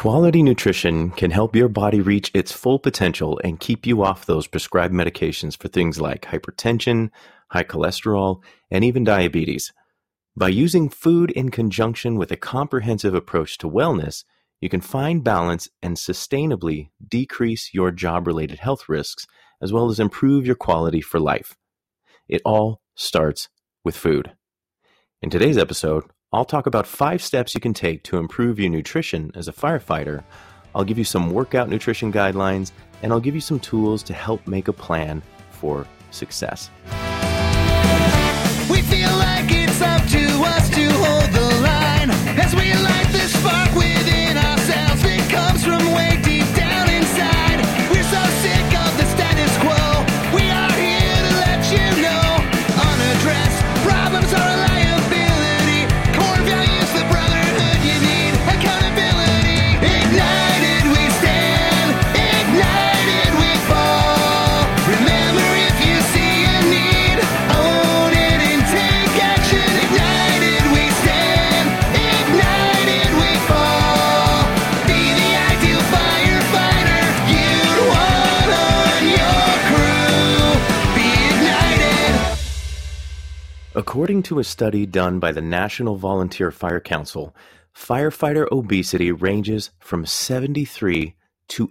Quality nutrition can help your body reach its full potential and keep you off those prescribed medications for things like hypertension, high cholesterol, and even diabetes. By using food in conjunction with a comprehensive approach to wellness, you can find balance and sustainably decrease your job-related health risks, as well as improve your quality for life. It all starts with food. In today's episode, I'll talk about 5 steps you can take to improve your nutrition as a firefighter. I'll give you some workout nutrition guidelines, and I'll give you some tools to help make a plan for success. We feel like it's up to us to hold the line as we light this spark within ourselves. It comes from way deep down inside. We're so sick of the status quo. We are here to let you know unaddressed problems are a liability. Core values, the brotherhood you need, accountability. Ignited we stand, ignited we fall. Remember, if you see a need, own it and take action. Ignited we stand, ignited we fall. Be the ideal firefighter you'd want on your crew. Be ignited. According to a study done by the National Volunteer Fire Council, firefighter obesity ranges from 73 to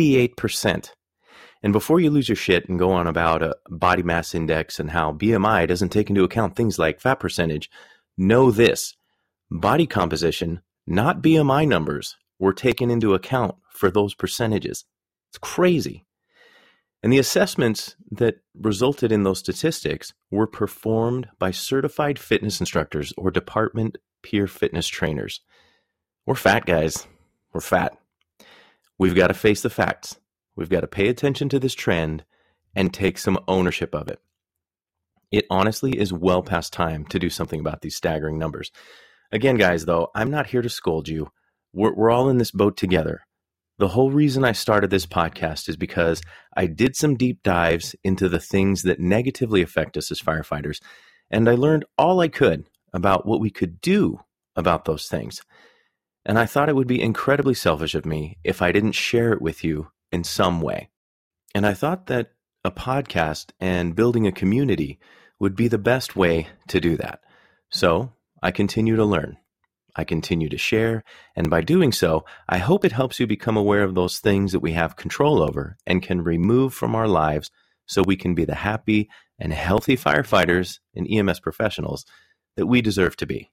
88%. And before you lose your shit and go on about a body mass index and how BMI doesn't take into account things like fat percentage, know this: body composition, not BMI numbers, were taken into account for those percentages. It's crazy. And the assessments that resulted in those statistics were performed by certified fitness instructors or department peer fitness trainers. We're fat, guys. We're fat. We've got to face the facts. We've got to pay attention to this trend and take some ownership of it. It honestly is well past time to do something about these staggering numbers. Again, guys, though, I'm not here to scold you. We're all in this boat together. The whole reason I started this podcast is because I did some deep dives into the things that negatively affect us as firefighters, and I learned all I could about what we could do about those things. And I thought it would be incredibly selfish of me if I didn't share it with you in some way. And I thought that a podcast and building a community would be the best way to do that. So I continue to learn. I continue to share, and by doing so, I hope it helps you become aware of those things that we have control over and can remove from our lives so we can be the happy and healthy firefighters and EMS professionals that we deserve to be.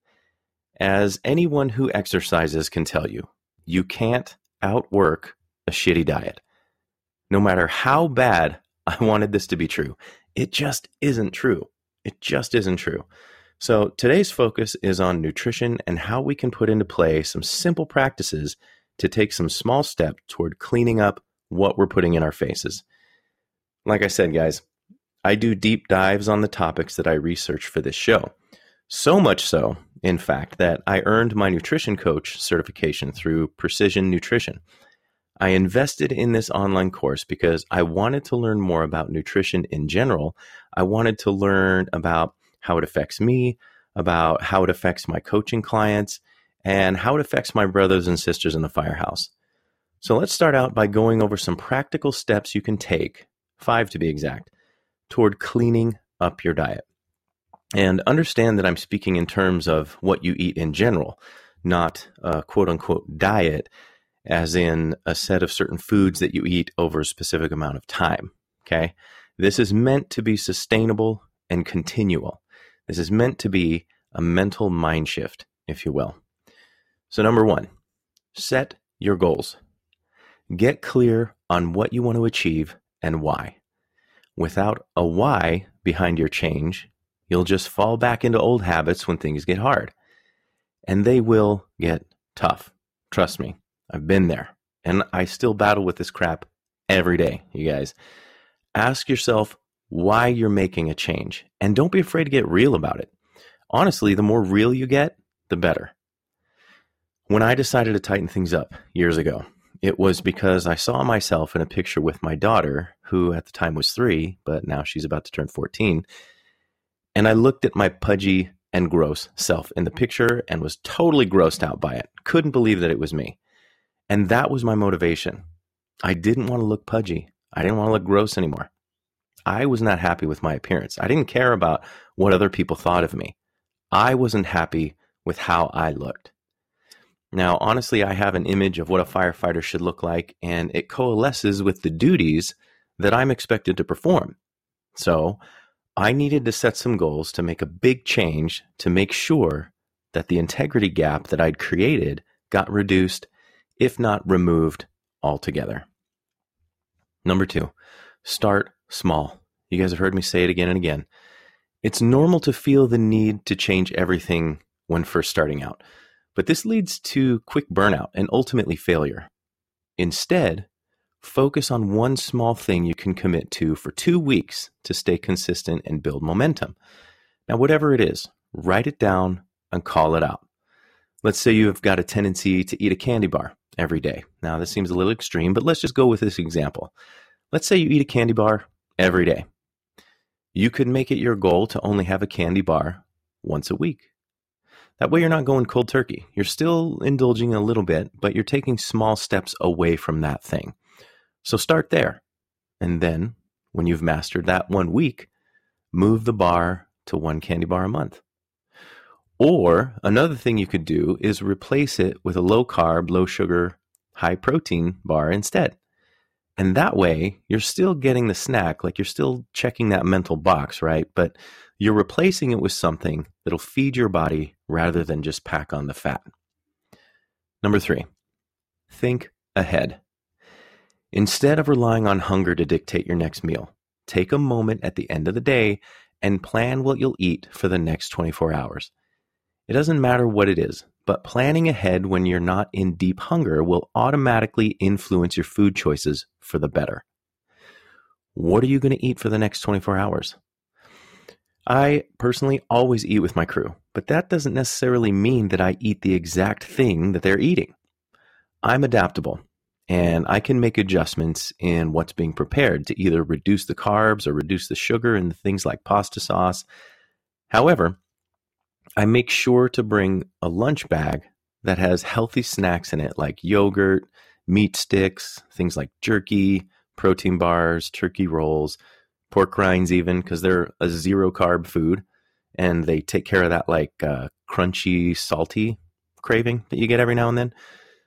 As anyone who exercises can tell you, you can't outwork a shitty diet. No matter how bad I wanted this to be true, it just isn't true. It just isn't true. So today's focus is on nutrition and how we can put into play some simple practices to take some small step toward cleaning up what we're putting in our faces. Like I said, guys, I do deep dives on the topics that I research for this show. So much so, in fact, that I earned my nutrition coach certification through Precision Nutrition. I invested in this online course because I wanted to learn more about nutrition in general. I wanted to learn about how it affects me, about how it affects my coaching clients, and how it affects my brothers and sisters in the firehouse. So let's start out by going over some practical steps you can take, 5 to be exact, toward cleaning up your diet. And understand that I'm speaking in terms of what you eat in general, not a quote-unquote diet, as in a set of certain foods that you eat over a specific amount of time, okay? This is meant to be sustainable and continual. This is meant to be a mental mind shift, if you will. So number 1, set your goals. Get clear on what you want to achieve and why. Without a why behind your change, you'll just fall back into old habits when things get hard. And they will get tough. Trust me, I've been there. And I still battle with this crap every day, you guys. Ask yourself why you're making a change. And don't be afraid to get real about it. Honestly, the more real you get, the better. When I decided to tighten things up years ago, it was because I saw myself in a picture with my daughter, who at the time was 3, but now she's about to turn 14. And I looked at my pudgy and gross self in the picture and was totally grossed out by it. Couldn't believe that it was me. And that was my motivation. I didn't want to look pudgy. I didn't want to look gross anymore. I was not happy with my appearance. I didn't care about what other people thought of me. I wasn't happy with how I looked. Now, honestly, I have an image of what a firefighter should look like, and it coalesces with the duties that I'm expected to perform. So I needed to set some goals to make a big change to make sure that the integrity gap that I'd created got reduced, if not removed altogether. Number 2, start small. You guys have heard me say it again and again. It's normal to feel the need to change everything when first starting out, but this leads to quick burnout and ultimately failure. Instead, focus on one small thing you can commit to for 2 weeks to stay consistent and build momentum. Now, whatever it is, write it down and call it out. Let's say you have got a tendency to eat a candy bar every day. Now, this seems a little extreme, but let's just go with this example. Let's say you eat a candy bar every day. You could make it your goal to only have a candy bar once a week. That way you're not going cold turkey. You're still indulging a little bit, but you're taking small steps away from that thing. So start there. And then when you've mastered that 1 week, move the bar to 1 candy bar a month. Or another thing you could do is replace it with a low carb, low sugar, high protein bar instead. And that way you're still getting the snack, like you're still checking that mental box, right? But you're replacing it with something that'll feed your body rather than just pack on the fat. Number 3, think ahead. Instead of relying on hunger to dictate your next meal, take a moment at the end of the day and plan what you'll eat for the next 24 hours. It doesn't matter what it is, but planning ahead when you're not in deep hunger will automatically influence your food choices for the better. What are you going to eat for the next 24 hours? I personally always eat with my crew, but that doesn't necessarily mean that I eat the exact thing that they're eating. I'm adaptable, and I can make adjustments in what's being prepared to either reduce the carbs or reduce the sugar in things like pasta sauce. However, I make sure to bring a lunch bag that has healthy snacks in it, like yogurt, meat sticks, things like jerky, protein bars, turkey rolls, pork rinds even, because they're a 0 carb food, and they take care of that like crunchy, salty craving that you get every now and then,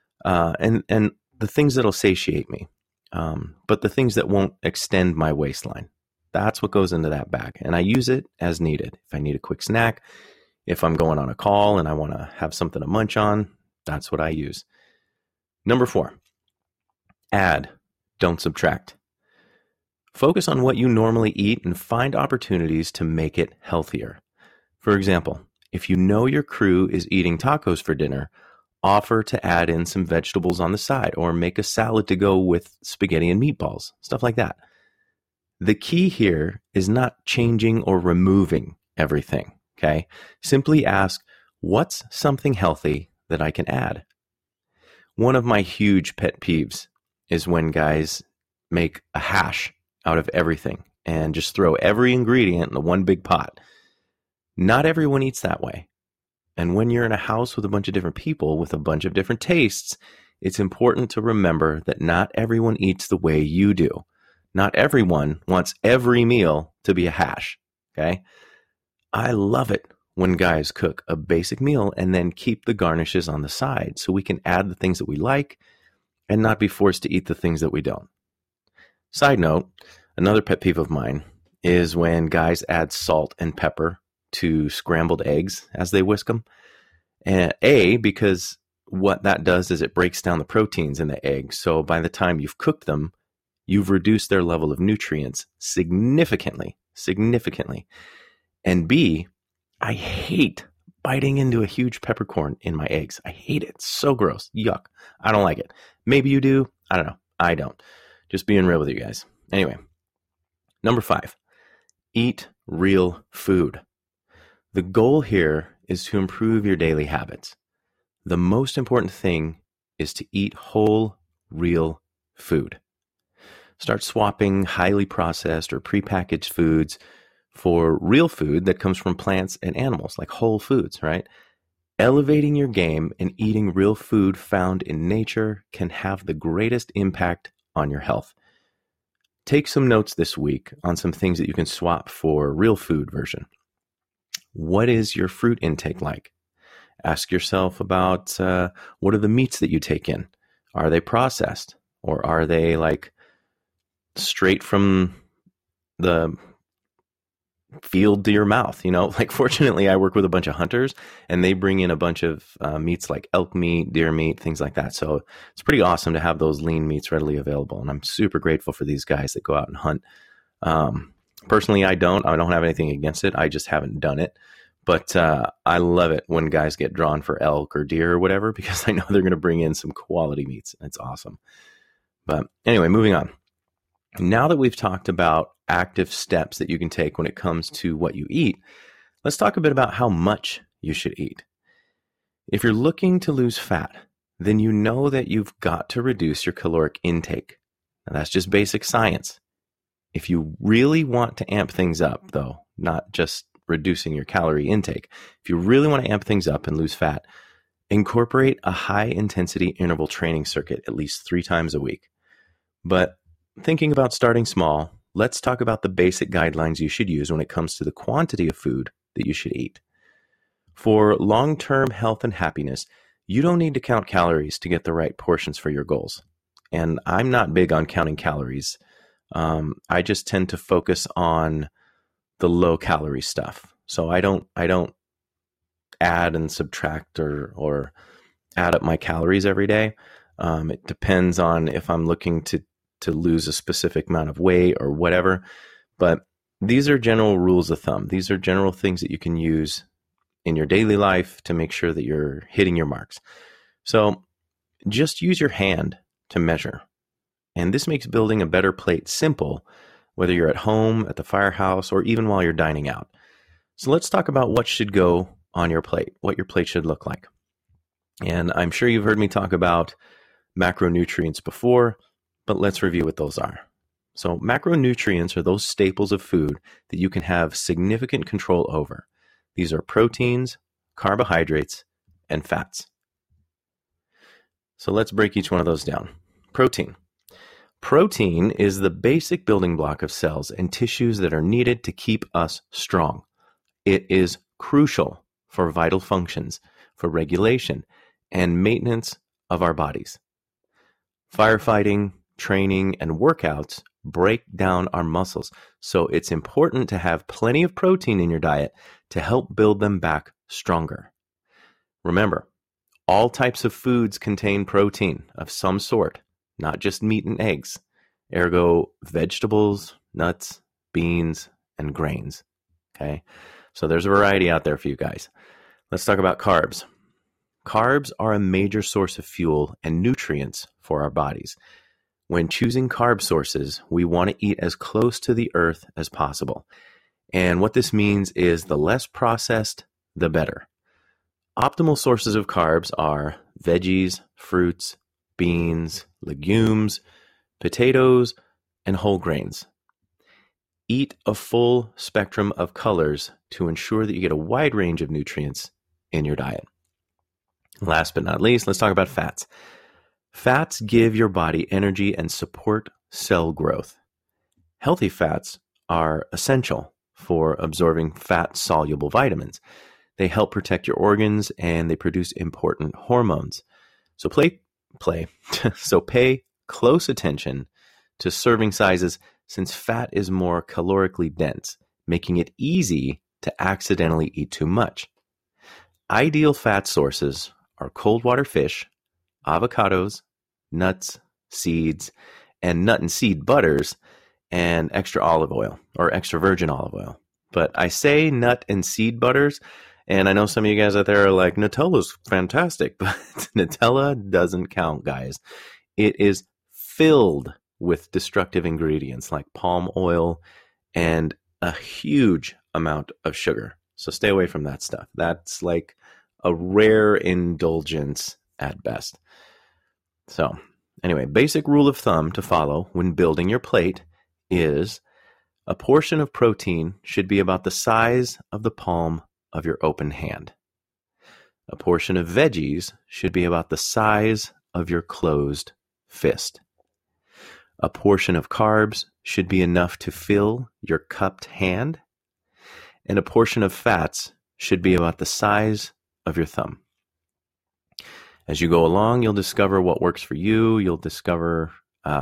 and the things that'll satiate me, but the things that won't extend my waistline. That's what goes into that bag, and I use it as needed. If I need a quick snack, if I'm going on a call and I want to have something to munch on, that's what I use. Number 4, add, don't subtract. Focus on what you normally eat and find opportunities to make it healthier. For example, if you know your crew is eating tacos for dinner, offer to add in some vegetables on the side or make a salad to go with spaghetti and meatballs, stuff like that. The key here is not changing or removing everything. Okay, simply ask, what's something healthy that I can add? One of my huge pet peeves is when guys make a hash out of everything and just throw every ingredient in the one big pot. Not everyone eats that way. And when you're in a house with a bunch of different people with a bunch of different tastes, it's important to remember that not everyone eats the way you do. Not everyone wants every meal to be a hash. Okay? I love it when guys cook a basic meal and then keep the garnishes on the side so we can add the things that we like and not be forced to eat the things that we don't. Side note, another pet peeve of mine is when guys add salt and pepper to scrambled eggs as they whisk them. And because what that does is it breaks down the proteins in the egg. So by the time you've cooked them, you've reduced their level of nutrients significantly. And B, I hate biting into a huge peppercorn in my eggs. I hate it. It's so gross. Yuck. I don't like it. Maybe you do. I don't know. I don't. Just being real with you guys. Anyway, number 5, eat real food. The goal here is to improve your daily habits. The most important thing is to eat whole, real food. Start swapping highly processed or prepackaged foods for real food that comes from plants and animals, like whole foods, right? Elevating your game and eating real food found in nature can have the greatest impact on your health. Take some notes this week on some things that you can swap for real food version. What is your fruit intake like? Ask yourself about what are the meats that you take in? Are they processed? Or are they like straight from the field to your mouth? Like fortunately I work with a bunch of hunters and they bring in a bunch of meats like elk meat, deer meat, things like that. So it's pretty awesome to have those lean meats readily available. And I'm super grateful for these guys that go out and hunt. Personally, I don't have anything against it. I just haven't done it. But I love it when guys get drawn for elk or deer or whatever, because I know they're going to bring in some quality meats. It's awesome. But anyway, moving on. Now that we've talked about active steps that you can take when it comes to what you eat, let's talk a bit about how much you should eat. If you're looking to lose fat, then you know that you've got to reduce your caloric intake. Now, that's just basic science. If you really want to amp things up, though, not just reducing your calorie intake, if you really want to amp things up and lose fat, incorporate a high-intensity interval training circuit at least 3 times a week. But thinking about starting small, let's talk about the basic guidelines you should use when it comes to the quantity of food that you should eat. For long-term health and happiness, you don't need to count calories to get the right portions for your goals. And I'm not big on counting calories. I just tend to focus on the low-calorie stuff. So I don't add and subtract or add up my calories every day. It depends on if I'm looking to lose a specific amount of weight or whatever. But these are general rules of thumb. These are general things that you can use in your daily life to make sure that you're hitting your marks. So just use your hand to measure. And this makes building a better plate simple, whether you're at home, at the firehouse, or even while you're dining out. So let's talk about what should go on your plate, what your plate should look like. And I'm sure you've heard me talk about macronutrients before, but let's review what those are. So macronutrients are those staples of food that you can have significant control over. These are proteins, carbohydrates, and fats. So let's break each one of those down. Protein. Protein is the basic building block of cells and tissues that are needed to keep us strong. It is crucial for vital functions, for regulation, and maintenance of our bodies. Firefighting, training, and workouts break down our muscles, so it's important to have plenty of protein in your diet to help build them back stronger. Remember, all types of foods contain protein of some sort, not just meat and eggs. Ergo, vegetables, nuts, beans, and grains. Okay? So there's a variety out there for you guys. Let's talk about carbs. Carbs are a major source of fuel and nutrients for our bodies. When choosing carb sources, we want to eat as close to the earth as possible. And what this means is the less processed, the better. Optimal sources of carbs are veggies, fruits, beans, legumes, potatoes, and whole grains. Eat a full spectrum of colors to ensure that you get a wide range of nutrients in your diet. Last but not least, let's talk about fats. Fats give your body energy and support cell growth. Healthy fats are essential for absorbing fat-soluble vitamins. They help protect your organs and they produce important hormones. So pay close attention to serving sizes since fat is more calorically dense, making it easy to accidentally eat too much. Ideal fat sources are cold water fish, avocados, nuts, seeds, and nut and seed butters, and extra olive oil or extra virgin olive oil. But I say nut and seed butters, and I know some of you guys out there are like, Nutella's fantastic, but Nutella doesn't count, guys. It is filled with destructive ingredients like palm oil and a huge amount of sugar. So stay away from that stuff. That's like a rare indulgence at best. So anyway, basic rule of thumb to follow when building your plate is a portion of protein should be about the size of the palm of your open hand. A portion of veggies should be about the size of your closed fist. A portion of carbs should be enough to fill your cupped hand. And a portion of fats should be about the size of your thumb. As you go along, you'll discover what works for you. You'll discover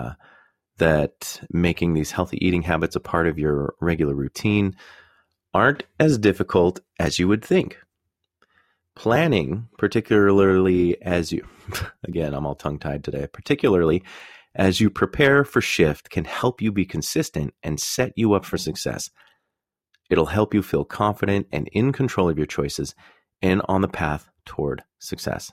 that making these healthy eating habits a part of your regular routine aren't as difficult as you would think. Planning, particularly as you, again, I'm all tongue-tied today, particularly as you prepare for shift, can help you be consistent and set you up for success. It'll help you feel confident and in control of your choices and on the path toward success.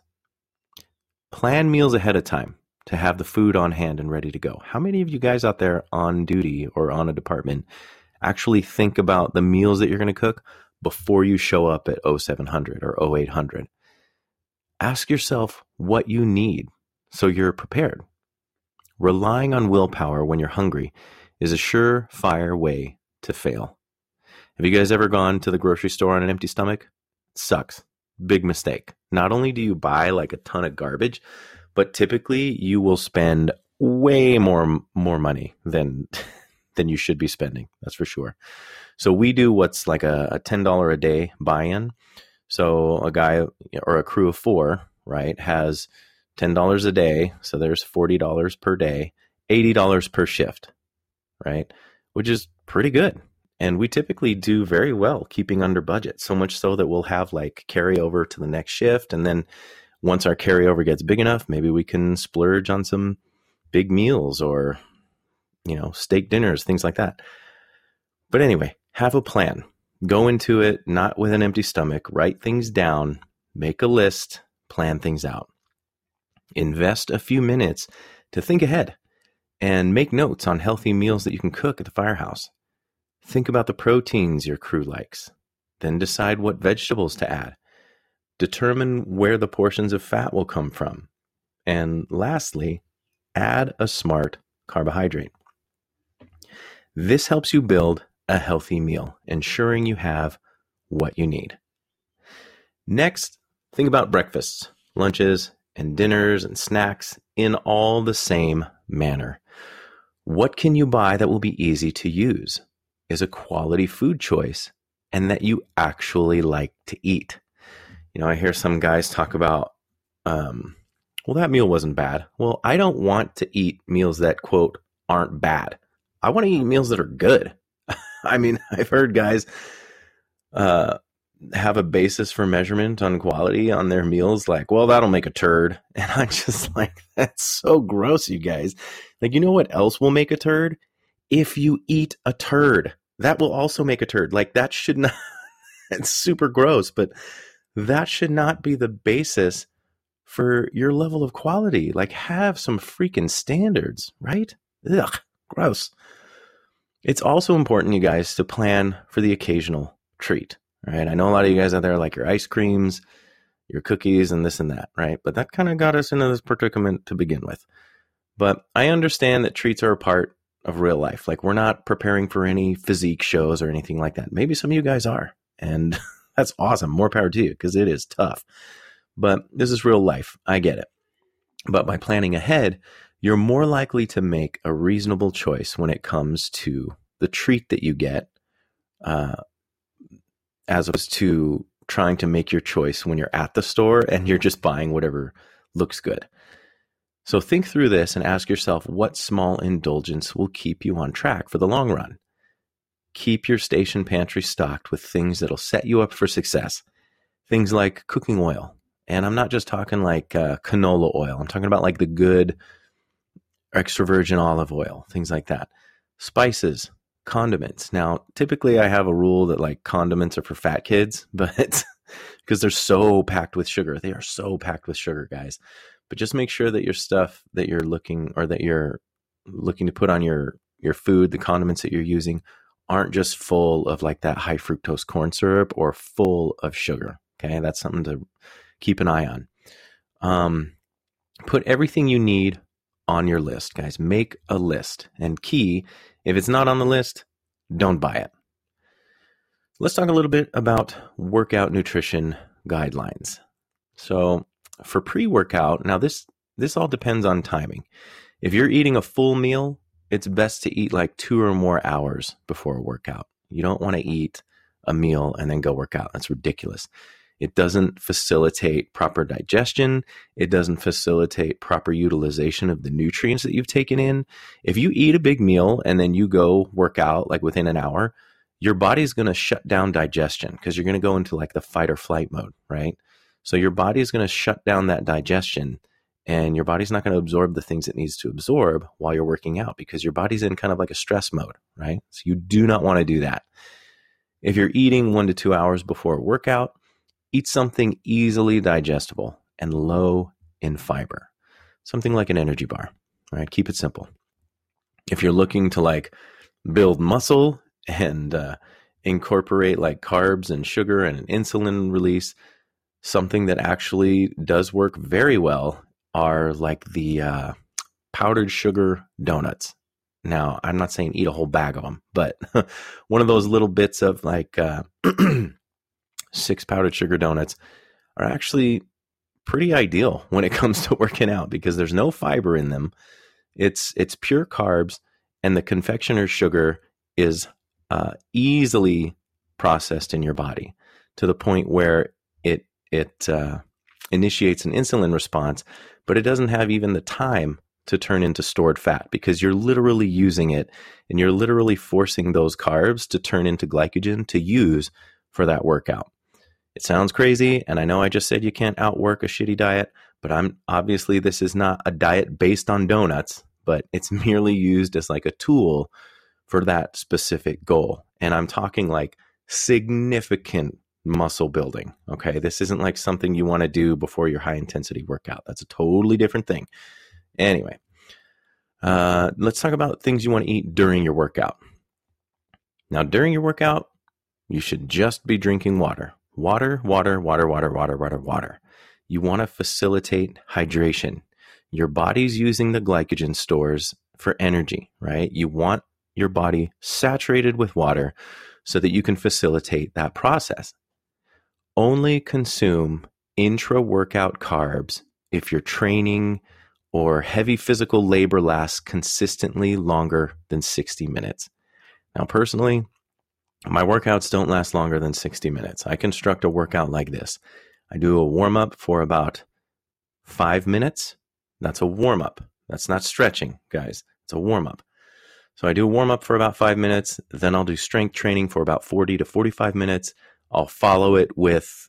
Plan meals ahead of time to have the food on hand and ready to go. How many of you guys out there on duty or on a department actually think about the meals that you're going to cook before you show up at 0700 or 0800? Ask yourself what you need so you're prepared. Relying on willpower when you're hungry is a surefire way to fail. Have you guys ever gone to the grocery store on an empty stomach? It sucks. Big mistake. Not only do you buy like a ton of garbage, but typically you will spend way more money than you should be spending. That's for sure. So we do what's like a $10 a day buy-in. So a guy or a crew of 4, right, has $10 a day. So there's $40 per day, $80 per shift, right? Which is pretty good. And we typically do very well keeping under budget, so much so that we'll have like carryover to the next shift. And then once our carryover gets big enough, maybe we can splurge on some big meals or, steak dinners, things like that. But anyway, have a plan. Go into it not with an empty stomach. Write things down, make a list, plan things out. Invest a few minutes to think ahead and make notes on healthy meals that you can cook at the firehouse. Think about the proteins your crew likes. Then decide what vegetables to add. Determine where the portions of fat will come from. And lastly, add a smart carbohydrate. This helps you build a healthy meal, ensuring you have what you need. Next, think about breakfasts, lunches, and dinners and snacks in all the same manner. What can you buy that will be easy to use, is a quality food choice, and that you actually like to eat? I hear some guys talk about, well, that meal wasn't bad. Well, I don't want to eat meals that, quote, aren't bad. I want to eat meals that are good. I mean, I've heard guys have a basis for measurement on quality on their meals, like, well, that'll make a turd. And I'm just like, that's so gross, you guys. Like, you know what else will make a turd? If you eat a turd, that will also make a turd. Like, that should not, it's super gross, but that should not be the basis for your level of quality. Like, have some freaking standards, right? Ugh, gross. It's also important, you guys, to plan for the occasional treat, right? I know a lot of you guys out there like your ice creams, your cookies, and this and that, right? But that kind of got us into this predicament to begin with. But I understand that treats are a part of real life. Like, we're not preparing for any physique shows or anything like that. Maybe some of you guys are, and that's awesome. More power to you, because it is tough. But this is real life. I get it. But by planning ahead, you're more likely to make a reasonable choice when it comes to the treat that you get, as opposed to trying to make your choice when you're at the store and you're just buying whatever looks good. So think through this and ask yourself what small indulgence will keep you on track for the long run. Keep your station pantry stocked with things that'll set you up for success. Things like cooking oil. And I'm not just talking like canola oil. I'm talking about like the good extra virgin olive oil, things like that. Spices, condiments. Now, typically I have a rule that like condiments are for fat kids, but because they're so packed with sugar. They are so packed with sugar, guys. But just make sure that your stuff that you're looking to put on your food, the condiments that you're using, aren't just full of like that high fructose corn syrup or full of sugar. Okay, that's something to keep an eye on. Put everything you need on your list, guys. Make a list. And key, if it's not on the list, don't buy it. Let's talk a little bit about workout nutrition guidelines. So for pre-workout, now this all depends on timing. If you're eating a full meal, it's best to eat like 2 or more hours before a workout. You don't want to eat a meal and then go work out. That's ridiculous. It doesn't facilitate proper digestion. It doesn't facilitate proper utilization of the nutrients that you've taken in. If you eat a big meal and then you go work out like within an hour, your body's going to shut down digestion because you're going to go into like the fight or flight mode, right? So your body is going to shut down that digestion, and your body's not going to absorb the things it needs to absorb while you're working out because your body's in kind of like a stress mode, right? So you do not want to do that. If you're eating 1 to 2 hours before a workout, eat something easily digestible and low in fiber. Something like an energy bar, right? Keep it simple. If you're looking to like build muscle and incorporate like carbs and sugar and an insulin release, something that actually does work very well are like the powdered sugar donuts. Now, I'm not saying eat a whole bag of them, but one of those little bits of like 6 powdered sugar donuts are actually pretty ideal when it comes to working out because there's no fiber in them. It's pure carbs, and the confectioner's sugar is easily processed in your body to the point where it initiates an insulin response, but it doesn't have even the time to turn into stored fat because you're literally using it and you're literally forcing those carbs to turn into glycogen to use for that workout. It sounds crazy, and I know I just said you can't outwork a shitty diet, but obviously this is not a diet based on donuts, but it's merely used as like a tool for that specific goal. And I'm talking like significant muscle building. Okay. This isn't like something you want to do before your high intensity workout. That's a totally different thing. Anyway, let's talk about things you want to eat during your workout. Now, during your workout, you should just be drinking water. Water. You want to facilitate hydration. Your body's using the glycogen stores for energy, right? You want your body saturated with water so that you can facilitate that process. Only consume intra-workout carbs if you're training or heavy physical labor lasts consistently longer than 60 minutes. Now, personally, my workouts don't last longer than 60 minutes. I construct a workout like this. I do a warm-up for about 5 minutes. That's a warm-up. That's not stretching, guys. It's a warm-up. So I do a warm-up for about 5 minutes. Then I'll do strength training for about 40 to 45 minutes. I'll follow it with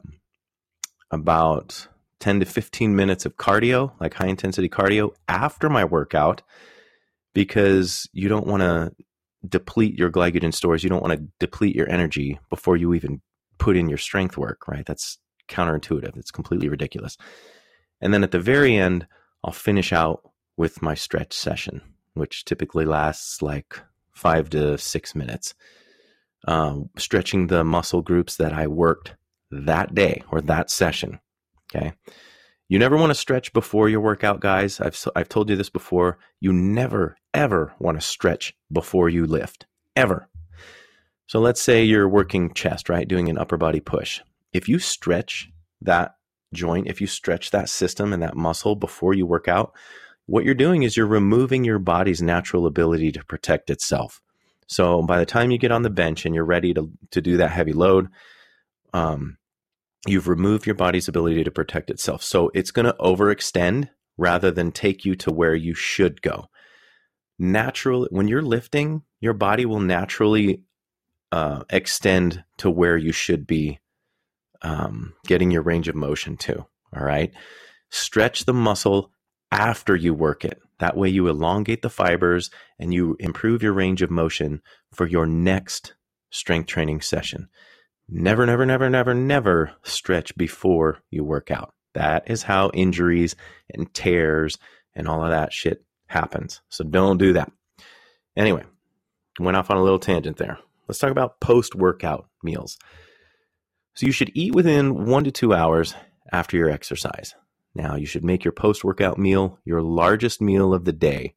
about 10 to 15 minutes of cardio, like high-intensity cardio after my workout, because you don't want to deplete your glycogen stores. You don't want to deplete your energy before you even put in your strength work, right? That's counterintuitive. It's completely ridiculous. And then at the very end, I'll finish out with my stretch session, which typically lasts like 5 to 6 minutes. Stretching the muscle groups that I worked that day or that session. Okay. You never want to stretch before your workout, guys. I've told you this before. You never, ever want to stretch before you lift, ever. So let's say you're working chest, right? Doing an upper body push. If you stretch that joint, if you stretch that system and that muscle before you work out, what you're doing is you're removing your body's natural ability to protect itself. So by the time you get on the bench and you're ready to do that heavy load, you've removed your body's ability to protect itself. So it's going to overextend rather than take you to where you should go. When you're lifting, your body will naturally extend to where you should be getting your range of motion to. All right. Stretch the muscle after you work it. That way you elongate the fibers and you improve your range of motion for your next strength training session. Never, never, never, never, never stretch before you work out. That is how injuries and tears and all of that shit happens. So don't do that. Anyway, went off on a little tangent there. Let's talk about post-workout meals. So you should eat within 1 to 2 hours after your exercise. Now, you should make your post-workout meal your largest meal of the day.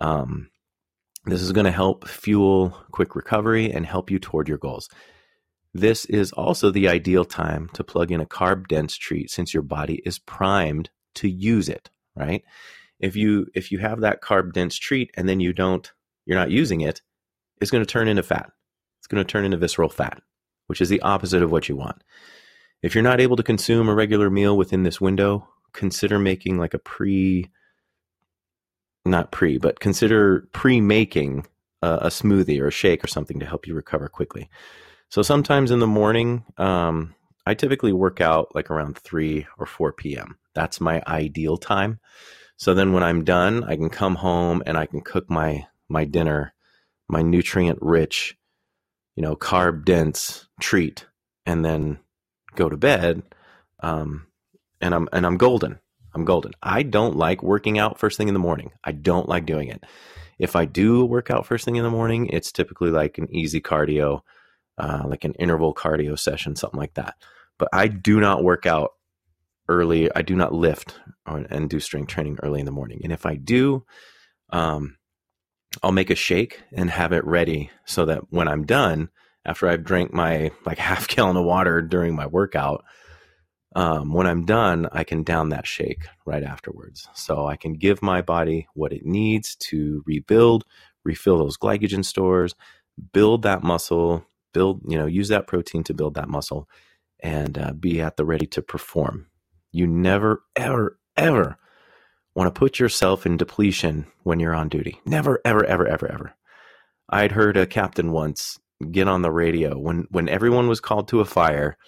This is going to help fuel quick recovery and help you toward your goals. This is also the ideal time to plug in a carb-dense treat since your body is primed to use it, right? If you have that carb-dense treat and then you're not using it, it's going to turn into fat. It's going to turn into visceral fat, which is the opposite of what you want. If you're not able to consume a regular meal within this window, consider making like consider pre-making a smoothie or a shake or something to help you recover quickly. So sometimes in the morning, I typically work out like around 3 or 4 p.m. That's my ideal time. So then when I'm done, I can come home and I can cook my dinner, my nutrient-rich, carb-dense treat, and then go to bed. And I'm golden. I'm golden. I don't like working out first thing in the morning. I don't like doing it. If I do work out first thing in the morning, it's typically like an easy cardio, like an interval cardio session, something like that. But I do not work out early. I do not lift and do strength training early in the morning. And if I do, I'll make a shake and have it ready so that when I'm done, after I've drank my like half gallon of water during my workout, when I'm done, I can down that shake right afterwards. So I can give my body what it needs to rebuild, refill those glycogen stores, build that muscle, use that protein to build that muscle, and be at the ready to perform. You never, ever, ever want to put yourself in depletion when you're on duty. Never, ever, ever, ever, ever. I'd heard a captain once get on the radio when everyone was called to a fire.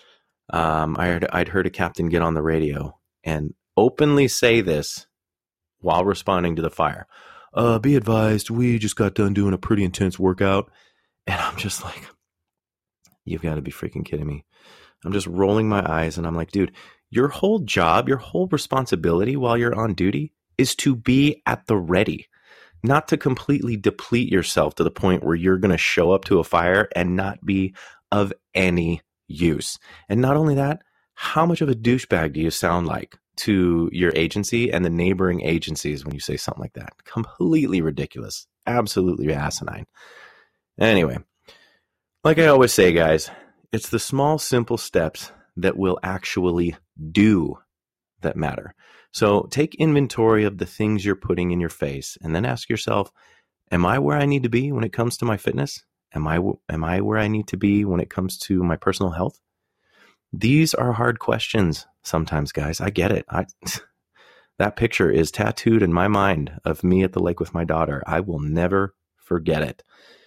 I'd heard a captain get on the radio and openly say this while responding to the fire. Be advised, we just got done doing a pretty intense workout. And I'm just like, you've got to be freaking kidding me. I'm just rolling my eyes and I'm like, dude, your whole job, your whole responsibility while you're on duty is to be at the ready, not to completely deplete yourself to the point where you're going to show up to a fire and not be of any use. And not only that, how much of a douchebag do you sound like to your agency and the neighboring agencies when you say something like that? Completely ridiculous. Absolutely asinine. Anyway, like I always say, guys, it's the small, simple steps that will actually do that matter. So take inventory of the things you're putting in your face and then ask yourself, am I where I need to be when it comes to my fitness? Am I where I need to be when it comes to my personal health? These are hard questions sometimes, guys. I get it. That picture is tattooed in my mind of me at the lake with my daughter. I will never forget it.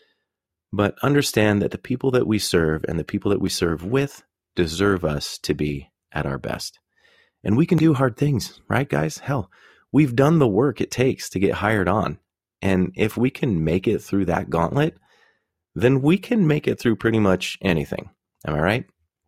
But understand that the people that we serve and the people that we serve with deserve us to be at our best. And we can do hard things, right, guys? Hell, we've done the work it takes to get hired on. And if we can make it through that gauntlet, then we can make it through pretty much anything. Am I right?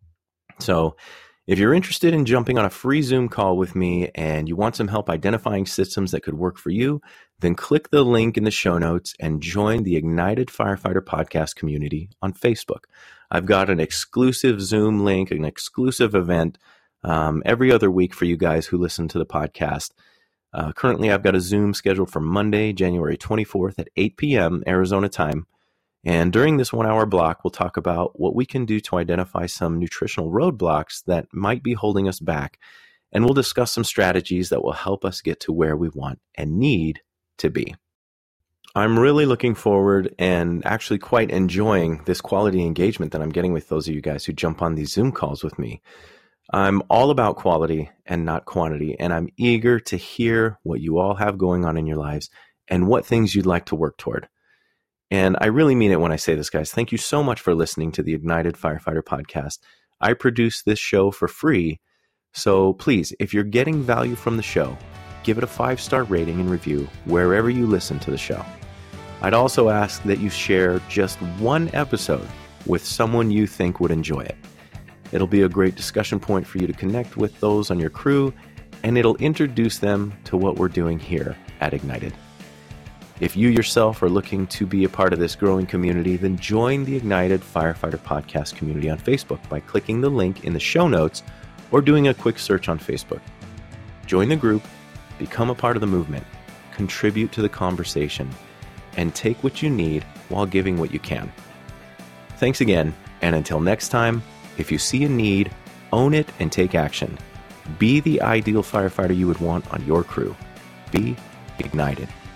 So if you're interested in jumping on a free Zoom call with me and you want some help identifying systems that could work for you, then click the link in the show notes and join the Ignited Firefighter Podcast community on Facebook. I've got an exclusive Zoom link, an exclusive event every other week for you guys who listen to the podcast. Currently, I've got a Zoom scheduled for Monday, January 24th at 8 p.m. Arizona time. And during this 1 hour block, we'll talk about what we can do to identify some nutritional roadblocks that might be holding us back. And we'll discuss some strategies that will help us get to where we want and need to be. I'm really looking forward and actually quite enjoying this quality engagement that I'm getting with those of you guys who jump on these Zoom calls with me. I'm all about quality and not quantity, and I'm eager to hear what you all have going on in your lives and what things you'd like to work toward. And I really mean it when I say this, guys. Thank you so much for listening to the Ignited Firefighter Podcast. I produce this show for free, so please, if you're getting value from the show, give it a 5-star rating and review wherever you listen to the show. I'd also ask that you share just one episode with someone you think would enjoy it. It'll be a great discussion point for you to connect with those on your crew, and it'll introduce them to what we're doing here at Ignited. If you yourself are looking to be a part of this growing community, then join the Ignited Firefighter Podcast community on Facebook by clicking the link in the show notes or doing a quick search on Facebook. Join the group, become a part of the movement, contribute to the conversation, and take what you need while giving what you can. Thanks again, And until next time, if you see a need, own it and take action. Be the ideal firefighter you would want on your crew. Be ignited.